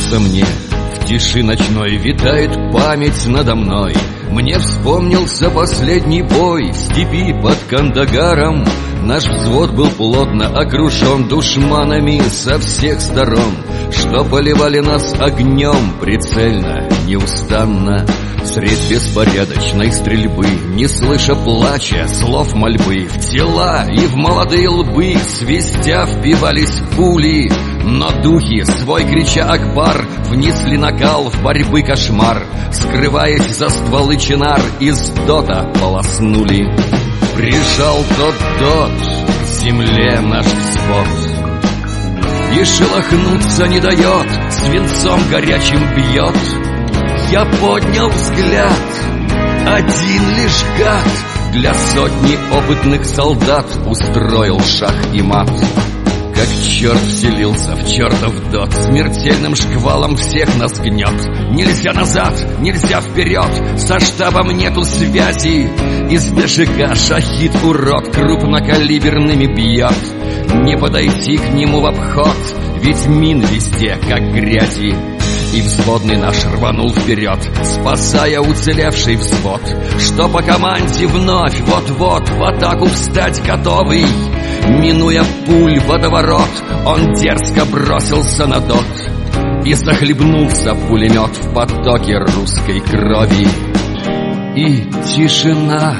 Снится мне, в тиши ночной витает память надо мной. Мне вспомнился последний бой в степи под Кандагаром. Наш взвод был плотно окружен душманами со всех сторон, что поливали нас огнем прицельно, неустанно. Средь беспорядочной стрельбы, не слыша плача, слов мольбы, в тела и в молодые лбы свистя впивались пули. Но духи, свой крича Акбар, внесли накал в борьбы кошмар. Скрываясь за стволы чинар, из дота полоснули. Прижал тот дот к земле наш взвод, и шелохнуться не дает, свинцом горячим бьет. Я поднял взгляд, один лишь гад для сотни опытных солдат устроил шах и мат. Как черт вселился в чертов дот, смертельным шквалом всех нас гнет. Нельзя назад, нельзя вперед, со штабом нету связи. Из ДШК шахид урод крупнокалиберными бьет. Не подойти к нему в обход, ведь мин везде, как грязи. И взводный наш рванул вперед, спасая уцелевший взвод, что по команде вновь вот-вот в атаку встать готовый. Минуя пуль водоворот, он дерзко бросился на дот, и захлебнулся пулемет в потоке русской крови. И тишина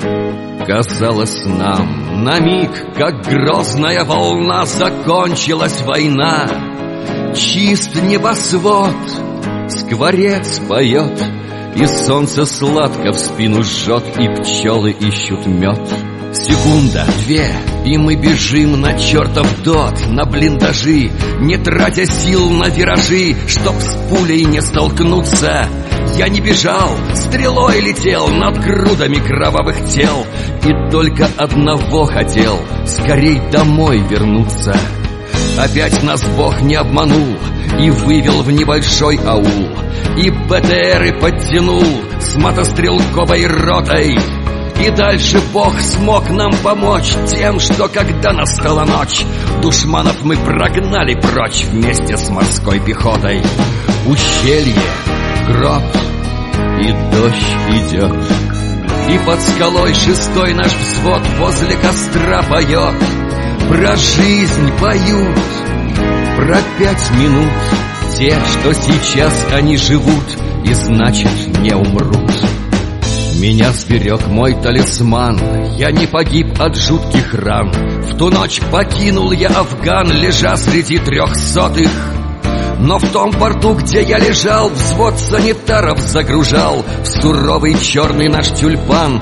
казалась нам на миг, как грозная волна, закончилась война. Чист небосвод, скворец поет, и солнце сладко в спину жжет, и пчелы ищут мед. Секунда, две, и мы бежим на чертов дот, на блиндажи, не тратя сил на виражи, чтоб с пулей не столкнуться. Я не бежал, стрелой летел над грудами кровавых тел, и только одного хотел — скорей домой вернуться. Опять нас Бог не обманул и вывел в небольшой аул, и БТРы подтянул с мотострелковой ротой. И дальше Бог смог нам помочь тем, что когда настала ночь, душманов мы прогнали прочь вместе с морской пехотой. Ущелье, грот, и дождь идет, и под скалой шестой наш взвод возле костра поет. Про жизнь поют, про 5 минут, те, что сейчас они живут и значит не умрут. Меня сберег мой талисман, я не погиб от жутких ран. В ту ночь покинул я Афган, лежа среди 300-х. Но в том порту, где я лежал, взвод санитаров загружал в суровый черный наш тюльпан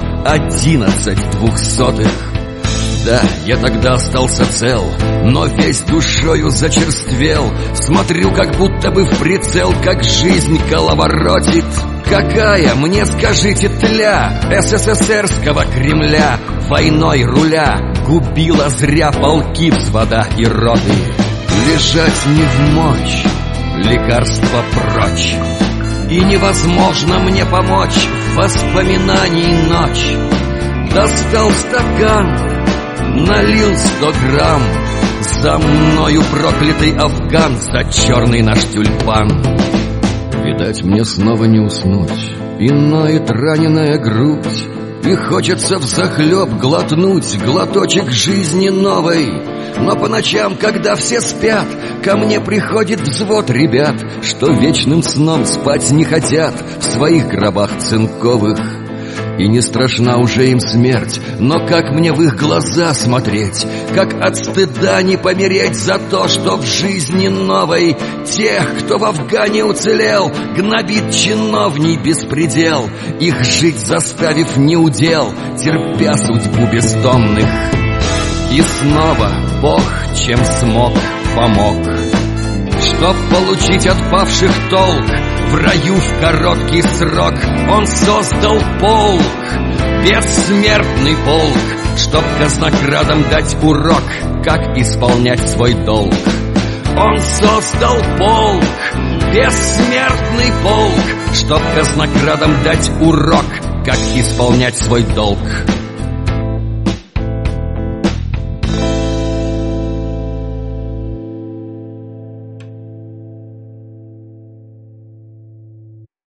11 200-х. Да, я тогда остался цел, но весь душою зачерствел. Смотрю, как будто бы в прицел, как жизнь коловоротит. Какая, мне скажите, тля СССРского Кремля войной руля губила зря полки взвода и роты. Лежать не в мочь, лекарства прочь, и невозможно мне помочь в воспоминании ночь. Достал стакан, налил 100 грамм, за мною проклятый Афган, за черный наш тюльпан. Видать, мне снова не уснуть, и ноет раненая грудь, и хочется взахлеб глотнуть глоточек жизни новой. Но по ночам, когда все спят, ко мне приходит взвод ребят, что вечным сном спать не хотят в своих гробах цинковых. И не страшна уже им смерть, но как мне в их глаза смотреть, как от стыда не помереть за то, что в жизни новой тех, кто в Афгане уцелел, гнобит чиновний беспредел, их жить заставив неудел, терпя судьбу бездомных. И снова Бог, чем смог, помог, чтоб получить от павших толк. В раю в короткий срок он создал полк, бессмертный полк, чтоб казнокрадам дать урок, как исполнять свой долг. Он создал полк, бессмертный полк, чтоб казнокрадам дать урок, как исполнять свой долг.